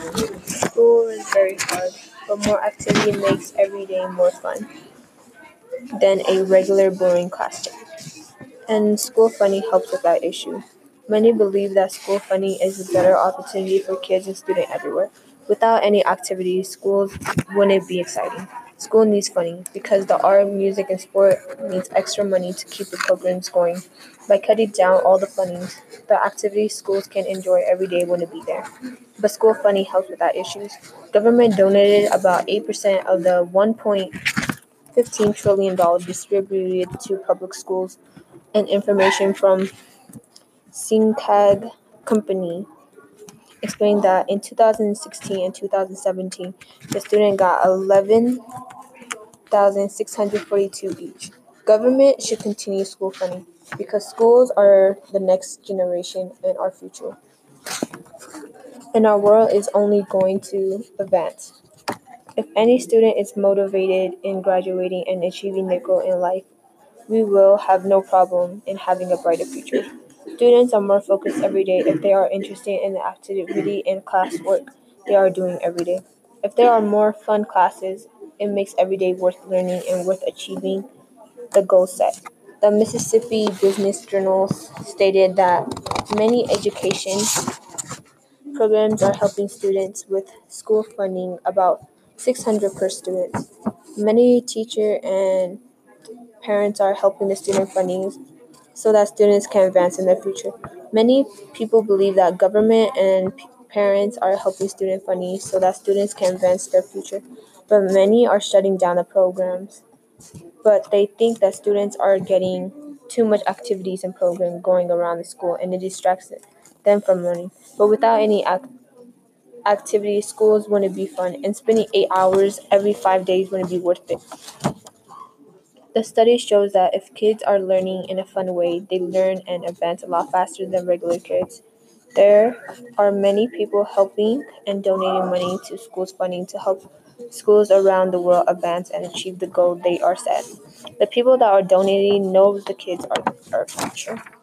School is very hard, but more activity makes every day more fun than a regular boring classroom. And school funding helps with that issue. Many believe that school funding is a better opportunity for kids and students everywhere. Without any activities, schools wouldn't be exciting. School needs funding because the art, music, and sport needs extra money to keep the programs going. By cutting down all the funding, the activities schools can enjoy every day wouldn't be there. But school funding helps with that issues. Government donated about 8% of the $1.15 trillion distributed to public schools, and information from Syncag Company explained that in 2016 and 2017, the student got 11,642 each. Government should continue school funding because schools are the next generation and our future. And our world is only going to advance. If any student is motivated in graduating and achieving their goal in life, we will have no problem in having a brighter future. Students are more focused every day if they are interested in the activity and classwork they are doing every day. If there are more fun classes, it makes every day worth learning and worth achieving the goal set. The Mississippi Business Journal stated that many education programs are helping students with school funding about 600 per student. Many teachers and parents are helping the student funding so that students can advance in their future. Many people believe that government and parents are helping student funding so that students can advance their future, but many are shutting down the programs. But they think that students are getting too much activities and programs going around the school and it distracts them from learning. But without any activities, schools wouldn't be fun, and spending 8 hours every 5 days wouldn't be worth it. The study shows that if kids are learning in a fun way, they learn and advance a lot faster than regular kids. There are many people helping and donating money to schools funding to help schools around the world advance and achieve the goal they are set. The people that are donating know the kids are our future.